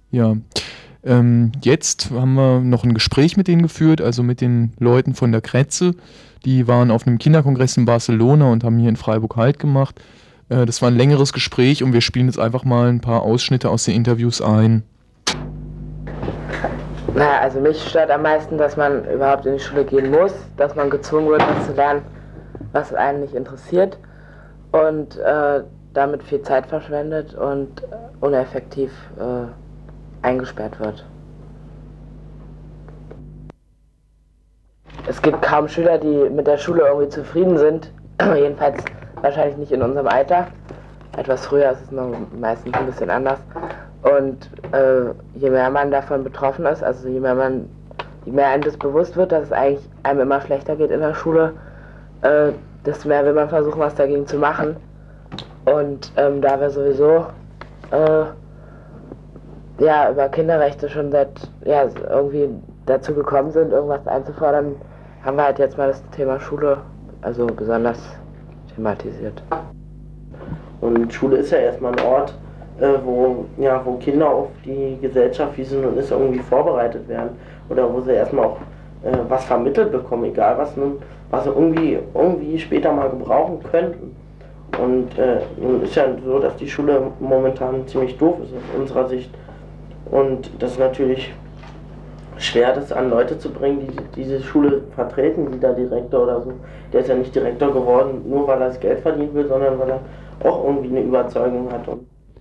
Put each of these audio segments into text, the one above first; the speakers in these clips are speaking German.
Ja, jetzt haben wir noch ein Gespräch mit denen geführt, also mit den Leuten von der Kretze. Die waren auf einem Kinderkongress in Barcelona und haben hier in Freiburg Halt gemacht. Das war ein längeres Gespräch und wir spielen jetzt einfach mal ein paar Ausschnitte aus den Interviews ein. Naja, also mich stört am meisten, dass man überhaupt in die Schule gehen muss, dass man gezwungen wird, was zu lernen, was einen nicht interessiert und damit viel Zeit verschwendet und uneffektiv eingesperrt wird. Es gibt kaum Schüler, die mit der Schule irgendwie zufrieden sind, jedenfalls wahrscheinlich nicht in unserem Alter. Etwas früher ist es noch meistens ein bisschen anders. Und je mehr man davon betroffen ist, also je mehr einem das bewusst wird, dass es eigentlich einem immer schlechter geht in der Schule, desto mehr will man versuchen, was dagegen zu machen. Und da wir sowieso über Kinderrechte schon irgendwie dazu gekommen sind, irgendwas einzufordern, haben wir halt jetzt mal das Thema Schule also besonders thematisiert. Und Schule ist ja erstmal ein Ort, wo Kinder auf die Gesellschaft, wie sie nun ist, irgendwie vorbereitet werden. Oder wo sie erstmal auch was vermittelt bekommen, egal was sie irgendwie später mal gebrauchen könnten. Und nun ist ja so, dass die Schule momentan ziemlich doof ist aus unserer Sicht. Und das ist natürlich schwer, das an Leute zu bringen, die diese Schule vertreten, wie der Direktor oder so. Der ist ja nicht Direktor geworden, nur weil er das Geld verdienen will, sondern weil er auch irgendwie eine Überzeugung hat.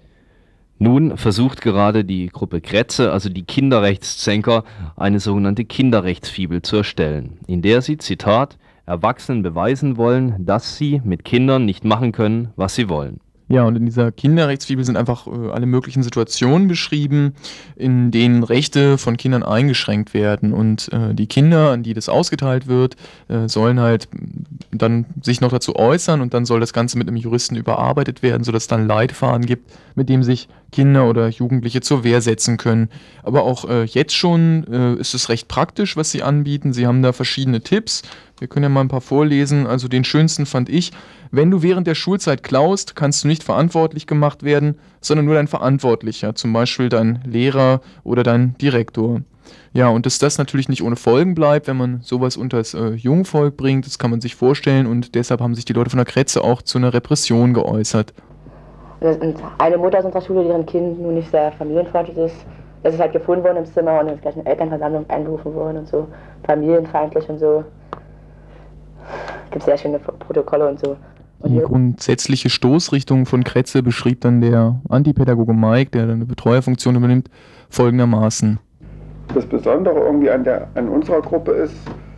Nun versucht gerade die Gruppe Kretze, also die Kinderrechtszänker, eine sogenannte Kinderrechtsfibel zu erstellen, in der sie, Zitat, Erwachsenen beweisen wollen, dass sie mit Kindern nicht machen können, was sie wollen. Ja, und in dieser Kinderrechtsfibel sind einfach alle möglichen Situationen beschrieben, in denen Rechte von Kindern eingeschränkt werden. Und die Kinder, an die das ausgeteilt wird, sollen halt dann sich noch dazu äußern und dann soll das Ganze mit einem Juristen überarbeitet werden, sodass es dann einen Leitfaden gibt, mit dem sich Kinder oder Jugendliche zur Wehr setzen können. Aber auch jetzt schon ist es recht praktisch, was sie anbieten. Sie haben da verschiedene Tipps. Wir können ja mal ein paar vorlesen. Also den schönsten fand ich: Wenn du während der Schulzeit klaust, kannst du nicht verantwortlich gemacht werden, sondern nur dein Verantwortlicher, zum Beispiel dein Lehrer oder dein Direktor. Ja, und dass das natürlich nicht ohne Folgen bleibt, wenn man sowas unter das Jungvolk bringt, das kann man sich vorstellen, und deshalb haben sich die Leute von der Kretze auch zu einer Repression geäußert. Und eine Mutter aus unserer Schule, deren Kind nun nicht sehr familienfreundlich ist, das ist halt gefunden worden im Zimmer und ist gleich eine Elternversammlung einberufen worden und so, familienfeindlich und so. Gibt sehr schöne Protokolle und so. Und die grundsätzliche Stoßrichtung von Kretze beschrieb dann der Antipädagoge Mike, der dann eine Betreuerfunktion übernimmt, folgendermaßen. Das Besondere irgendwie an unserer Gruppe ist,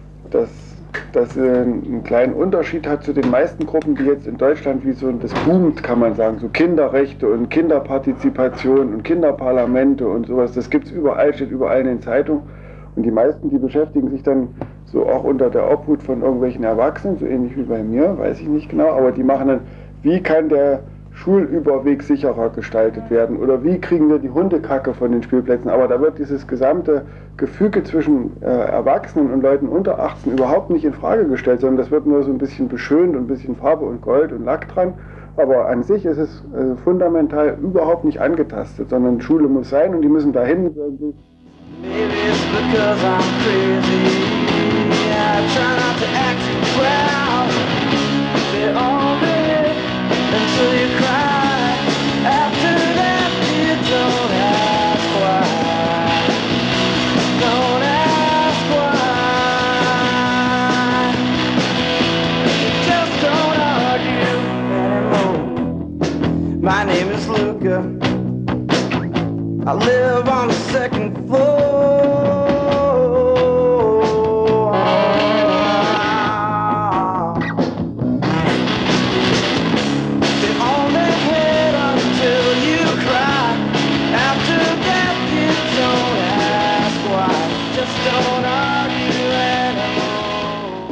dass sie einen kleinen Unterschied hat zu den meisten Gruppen, die jetzt in Deutschland wie so das boomt, kann man sagen, so Kinderrechte und Kinderpartizipation und Kinderparlamente und sowas, das gibt es überall, steht überall in den Zeitungen. Und die meisten, die beschäftigen sich dann so auch unter der Obhut von irgendwelchen Erwachsenen, so ähnlich wie bei mir, weiß ich nicht genau, aber die machen dann, wie kann der Schulüberweg sicherer gestaltet werden oder wie kriegen wir die Hundekacke von den Spielplätzen. Aber da wird dieses gesamte Gefüge zwischen Erwachsenen und Leuten unter 18 überhaupt nicht in Frage gestellt, sondern das wird nur so ein bisschen beschönt und ein bisschen Farbe und Gold und Lack dran. Aber an sich ist es fundamental überhaupt nicht angetastet, sondern Schule muss sein und die müssen dahin. Maybe it's because I'm crazy. I try not to act proud. They own it until you cry. After that, you don't ask why. Don't ask why. Just don't argue anymore. My name is Luca. I live on the second floor. They only hit until you cry. After that, you don't ask why. Just don't argue anymore.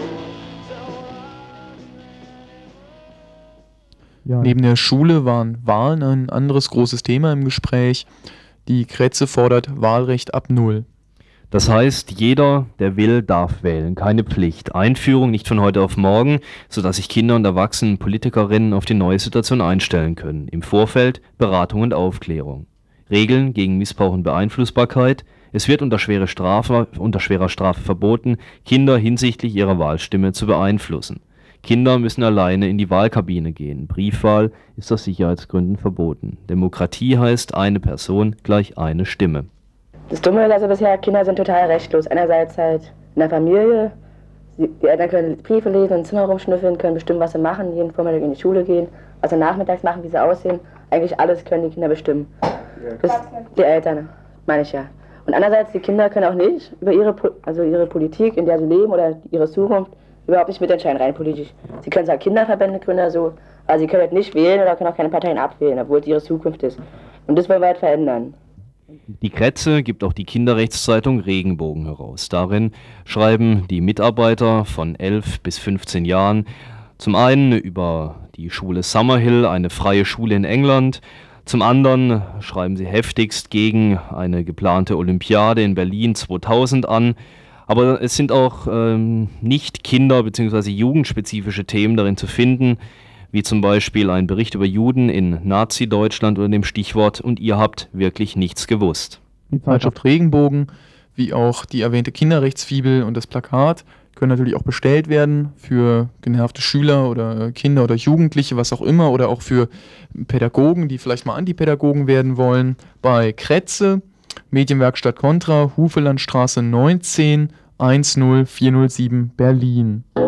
Ja, neben der Schule waren Wahlen ein anderes großes Thema im Gespräch. Die Kretze fordert Wahlrecht ab 0. Das heißt, jeder, der will, darf wählen, keine Pflicht. Einführung nicht von heute auf morgen, sodass sich Kinder und Erwachsene Politikerinnen auf die neue Situation einstellen können. Im Vorfeld Beratung und Aufklärung. Regeln gegen Missbrauch und Beeinflussbarkeit. Es wird unter schwerer Strafe verboten, Kinder hinsichtlich ihrer Wahlstimme zu beeinflussen. Kinder müssen alleine in die Wahlkabine gehen. Briefwahl ist aus Sicherheitsgründen verboten. Demokratie heißt eine Person gleich eine Stimme. Das Dumme ist also bisher, Kinder sind total rechtlos. Einerseits halt in der Familie, die Eltern können Briefe lesen, im Zimmer rumschnüffeln, können bestimmen, was sie machen, jeden Vormittag in die Schule gehen, was sie nachmittags machen, wie sie aussehen. Eigentlich alles können die Kinder bestimmen. Das, die Eltern, meine ich ja. Und andererseits, die Kinder können auch nicht über ihre Politik, in der sie leben oder ihre Zukunft, überhaupt nicht mitentscheiden, rein politisch. Sie können zwar Kinderverbände gründen, so, aber sie können halt nicht wählen oder können auch keine Parteien abwählen, obwohl es ihre Zukunft ist. Und das wollen wir halt verändern. Die Kretze gibt auch die Kinderrechtszeitung Regenbogen heraus. Darin schreiben die Mitarbeiter von 11 bis 15 Jahren zum einen über die Schule Summerhill, eine freie Schule in England. Zum anderen schreiben sie heftigst gegen eine geplante Olympiade in Berlin 2000 an. Aber es sind auch nicht kinder- bzw. jugendspezifische Themen darin zu finden, wie zum Beispiel ein Bericht über Juden in Nazi-Deutschland unter dem Stichwort „Und ihr habt wirklich nichts gewusst". Die Zeitschrift Regenbogen, wie auch die erwähnte Kinderrechtsfibel und das Plakat können natürlich auch bestellt werden für genervte Schüler oder Kinder oder Jugendliche, was auch immer, oder auch für Pädagogen, die vielleicht mal Antipädagogen werden wollen, bei Kretze, Medienwerkstatt Contra, Hufelandstraße 19 10407 Berlin.